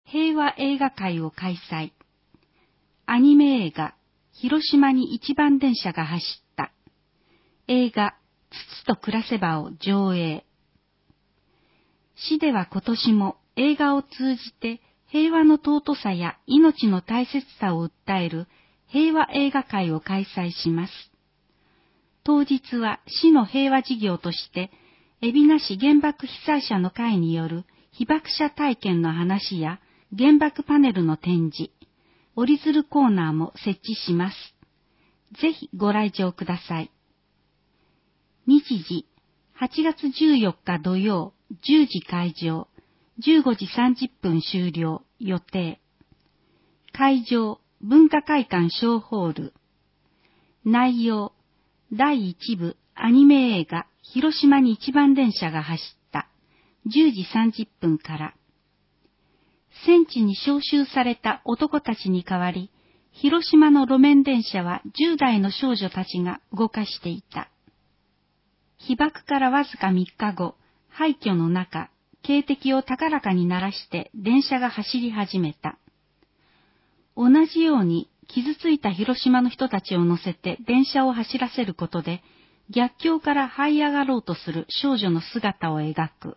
平和映画会を開催。アニメ映画、広島に一番電車が走った。映画、父と暮らせばを上映。市では今年も映画を通じて平和の尊さや命の大切さを訴える平和映画会を開催します。当日は市の平和事業として、海老名市原爆被災者の会による被爆者体験の話や原爆パネルの展示、折り鶴コーナーも設置します。ぜひご来場ください。日時、8月14日土曜、10時開場、15時30分終了予定。会場、文化会館小ホール。内容、第1部アニメ映画、広島に一番電車が走った。10時30分から。戦地に召集された男たちに代わり、広島の路面電車は10代の少女たちが動かしていた。被爆からわずか3日後、廃墟の中、警笛を高らかに鳴らして電車が走り始めた。同じように傷ついた広島の人たちを乗せて電車を走らせることで、逆境から這い上がろうとする少女の姿を描く。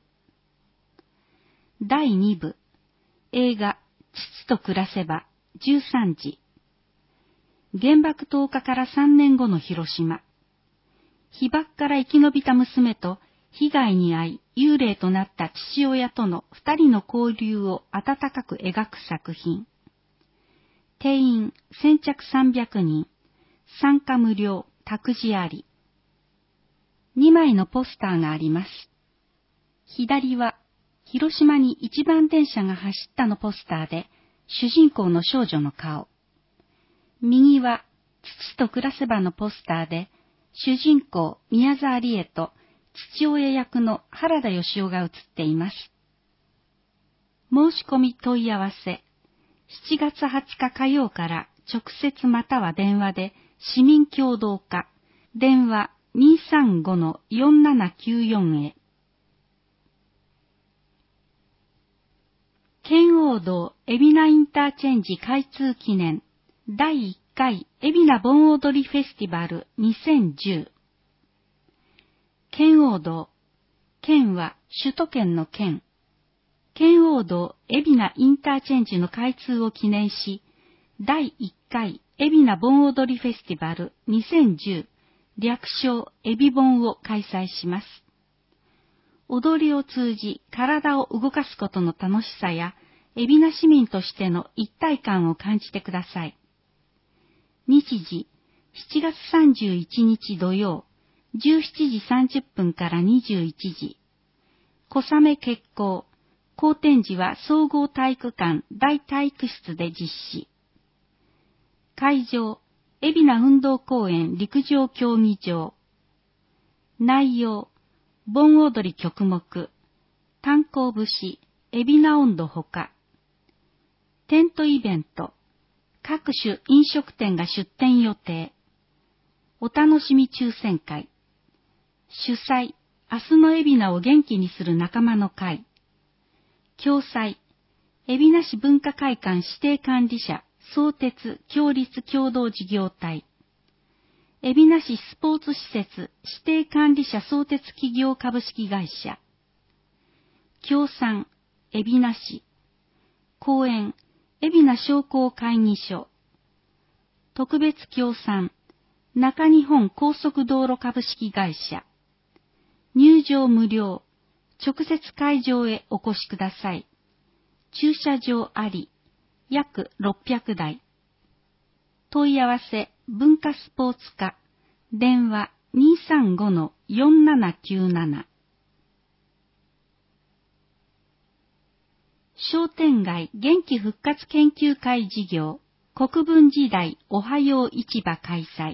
第2部、映画、父と暮らせば、13時。原爆投下から3年後の広島。被爆から生き延びた娘と被害に遭い幽霊となった父親との2人の交流を温かく描く作品。定員先着300人、参加無料、託児あり。2枚のポスターがあります。左は、広島に一番電車が走ったのポスターで、主人公の少女の顔。右は、父と暮らせばのポスターで、主人公宮沢りえと父親役の原田義雄が写っています。申し込み問い合わせ、7月20日火曜から直接または電話で市民協働課、電話 235-4794 へ。圏央道海老名インターチェンジ開通記念第1回海老名盆踊りフェスティバル2010。圏央道、圏は首都圏の圏。圏央道海老名インターチェンジの開通を記念し、第1回海老名盆踊りフェスティバル2010略称海老盆を開催します。踊りを通じ体を動かすことの楽しさや、海老名市民としての一体感を感じてください。日時、7月31日土曜、17時30分から21時。小雨決行。後展示は総合体育館大体育室で実施。会場、海老名運動公園陸上競技場。内容、盆踊り曲目、炭鉱節、海老名音頭ほか。テントイベント、各種飲食店が出店予定。お楽しみ抽選会。主催、明日の海老名を元気にする仲間の会。共催、海老名市文化会館指定管理者、相鉄協立共同事業体。海老名市スポーツ施設指定管理者相鉄企業株式会社。協賛、海老名市。公演、海老名商工会議所。特別協賛、中日本高速道路株式会社。入場無料。直接会場へお越しください。駐車場あり。約600台。問い合わせ、文化スポーツ課。電話 235-4797。商店街元気復活研究会事業。国分時代おはよう市場開催。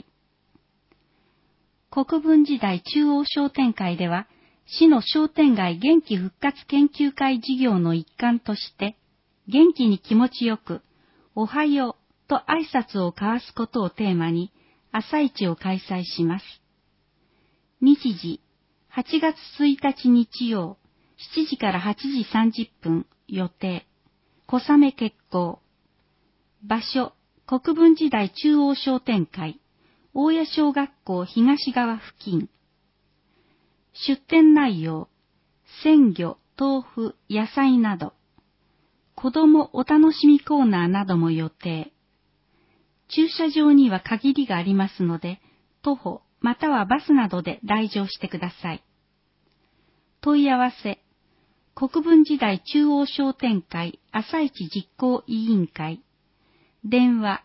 国分時代中央商店会では、市の商店街元気復活研究会事業の一環として、元気に気持ちよく、おはようと挨拶を交わすことをテーマに、朝市を開催します。日時、8月1日日曜、7時から8時30分予定。 小雨結構。場所、国分寺台中央商店会、大谷小学校東側付近。出店内容、鮮魚、豆腐、野菜など。子供お楽しみコーナーなども予定。駐車場には限りがありますので、徒歩またはバスなどで来場してください。問い合わせ、国分寺台中央商店会朝市実行委員会。電話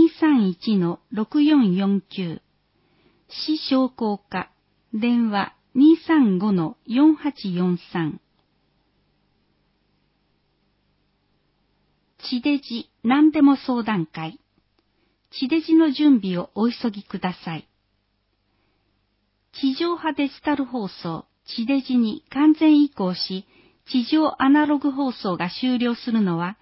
231-6449。市商工課。電話 235-4843。地デジ何でも相談会。地デジの準備をお急ぎください。地上波デジタル放送、地デジに完全移行し、地上アナログ放送が終了するのは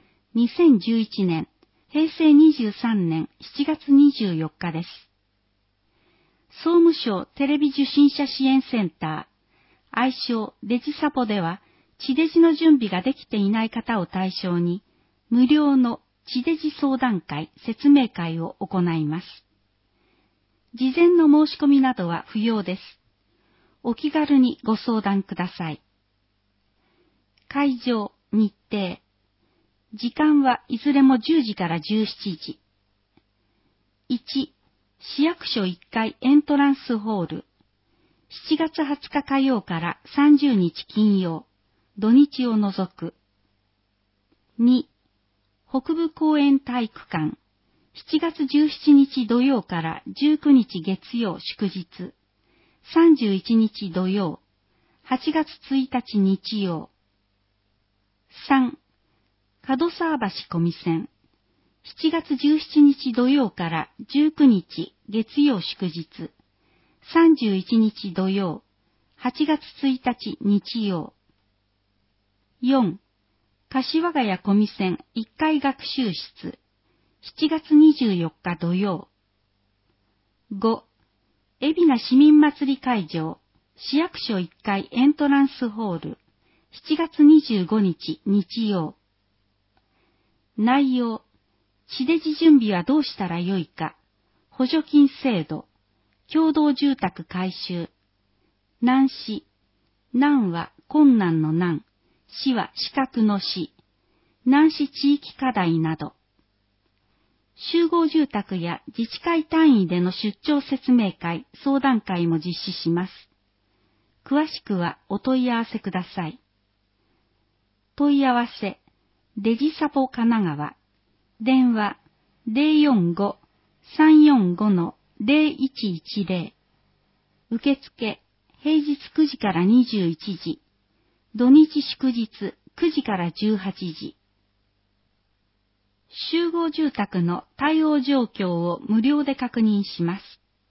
2011年、平成23年7月24日です。総務省テレビ受信者支援センター、愛称デジサポでは、地デジの準備ができていない方を対象に、無料の地デジ相談会、説明会を行います。事前の申し込みなどは不要です。お気軽にご相談ください。会場、日程。時間はいずれも10時から17時。1、市役所1階エントランスホール。7月20日火曜から30日金曜、土日を除く。2、北部公園体育館。7月17日土曜から19日月曜祝日。31日土曜。8月1日日曜。3、門沢橋小見線。7月17日土曜から19日月曜祝日。31日土曜。8月1日日曜。4、柏ヶ谷小見線1階学習室。7月24日土曜。5、海老名市民祭り会場。市役所1階エントランスホール。7月25日日曜。内容、地デジ準備はどうしたらよいか。補助金制度。共同住宅改修。難市。難は困難の難。市は資格の市。難市地域課題など。集合住宅や自治会単位での出張説明会、相談会も実施します。詳しくはお問い合わせください。問い合わせ、デジサポ神奈川。電話 045-345-0110。受付、平日9時から21時。土日祝日9時から18時。集合住宅の対応状況を無料で確認します。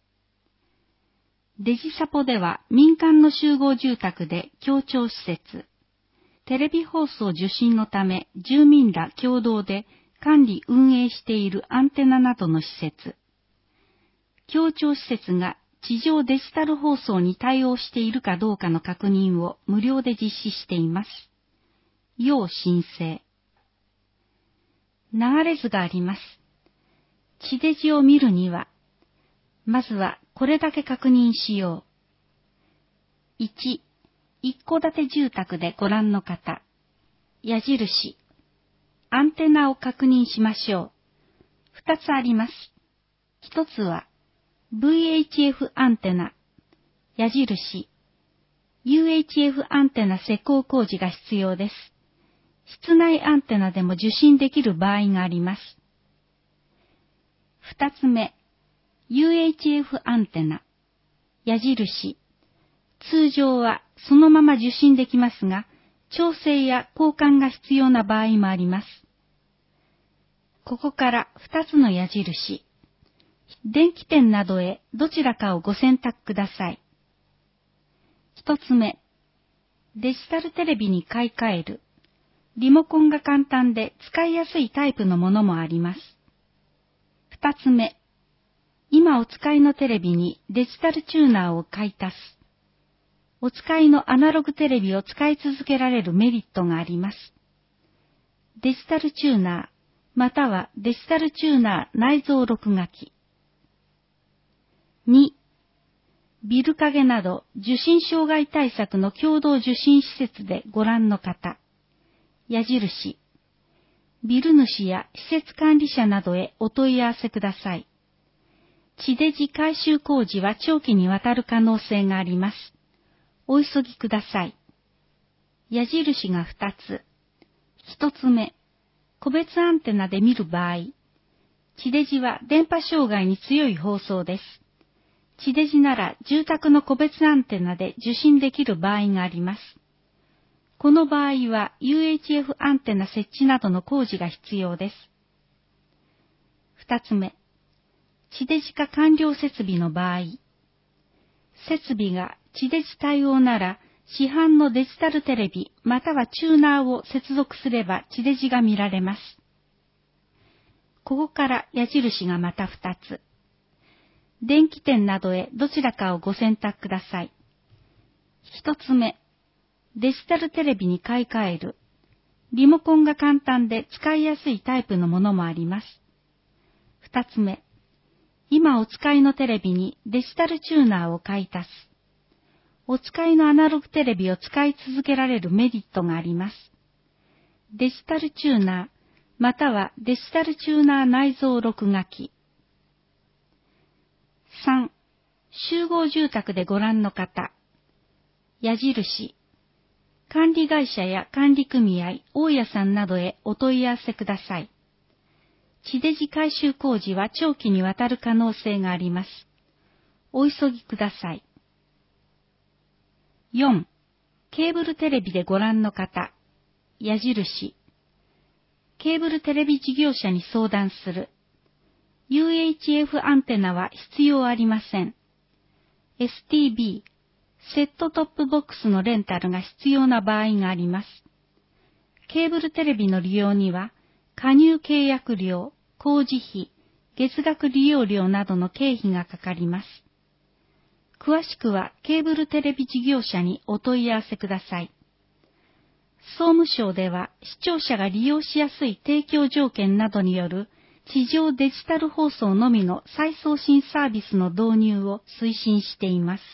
デジサポでは民間の集合住宅で協調施設、テレビ放送受信のため住民ら共同で管理運営しているアンテナなどの施設、協調施設が地上デジタル放送に対応しているかどうかの確認を無料で実施しています。要申請。流れ図があります。地デジを見るには、まずはこれだけ確認しよう。1、一戸建て住宅でご覧の方。矢印。アンテナを確認しましょう。2つあります。1つは VHF アンテナ。矢印。UHF アンテナ施工工事が必要です。室内アンテナでも受信できる場合があります。2つ目。UHF アンテナ。矢印。通常はそのまま受信できますが、調整や交換が必要な場合もあります。ここから2つの矢印。電気店などへどちらかをご選択ください。1つ目。デジタルテレビに買い替える。リモコンが簡単で使いやすいタイプのものもあります。2つ目。今お使いのテレビにデジタルチューナーを買い足す。お使いのアナログテレビを使い続けられるメリットがあります。 デジタルチューナー、またはデジタルチューナー内蔵録画機。2、ビル影など受信障害対策の共同受信施設でご覧の方。矢印。ビル主や施設管理者などへお問い合わせください。地デジ改修工事は長期にわたる可能性があります。お急ぎください。矢印が2つ。1つ目、個別アンテナで見る場合、地デジは電波障害に強い放送です。地デジなら住宅の個別アンテナで受信できる場合があります。この場合は UHF アンテナ設置などの工事が必要です。2つ目、地デジ化完了設備の場合、設備が地デジ対応なら市販のデジタルテレビまたはチューナーを接続すれば地デジが見られます。ここから矢印がまた2つ。電気店などへどちらかをご選択ください。1つ目、デジタルテレビに買い替える。リモコンが簡単で使いやすいタイプのものもあります。2つ目、今お使いのテレビにデジタルチューナーを買い足す。お使いのアナログテレビを使い続けられるメリットがあります。デジタルチューナー、またはデジタルチューナー内蔵録画機。3、集合住宅でご覧の方。矢印。管理会社や管理組合、大家さんなどへお問い合わせください。地デジ改修工事は長期にわたる可能性があります。お急ぎください。4. ケーブルテレビでご覧の方。矢印。ケーブルテレビ事業者に相談する。UHF アンテナは必要ありません。STB、セットトップボックスのレンタルが必要な場合があります。ケーブルテレビの利用には、加入契約料、工事費、月額利用料などの経費がかかります。詳しくはケーブルテレビ事業者にお問い合わせください。総務省では視聴者が利用しやすい提供条件などによる地上デジタル放送のみの再送信サービスの導入を推進しています。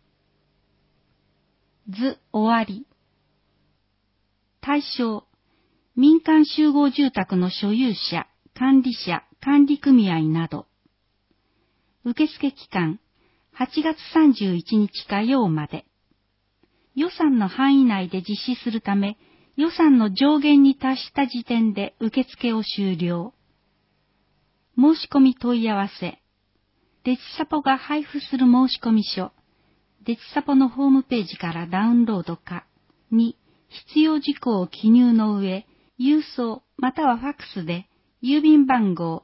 図終わり。対象、民間集合住宅の所有者、管理者、管理組合など。受付期間、8月31日火曜まで。予算の範囲内で実施するため、予算の上限に達した時点で受付を終了。申し込み問い合わせ。デジサポが配布する申込書。デジサポのホームページからダウンロードか。2、必要事項を記入の上、郵送またはファックスで、郵便番号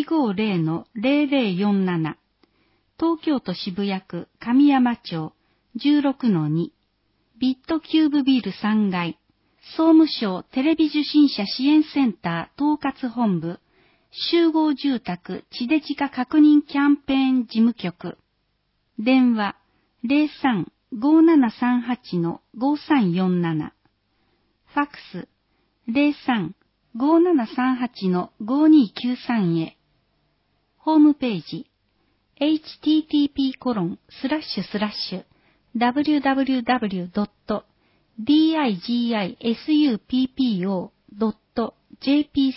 150-0047、東京都渋谷区神山町 16-2、ビットキューブビル3階、総務省テレビ受信者支援センター統括本部、集合住宅地デジ化確認キャンペーン事務局。電話 03-5738-5347。ファックス 03-5738-5293 へ。ホームページ http://www.digisuppo.jp/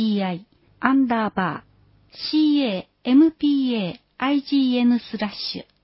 CHIDIGI_CAMPAIGN/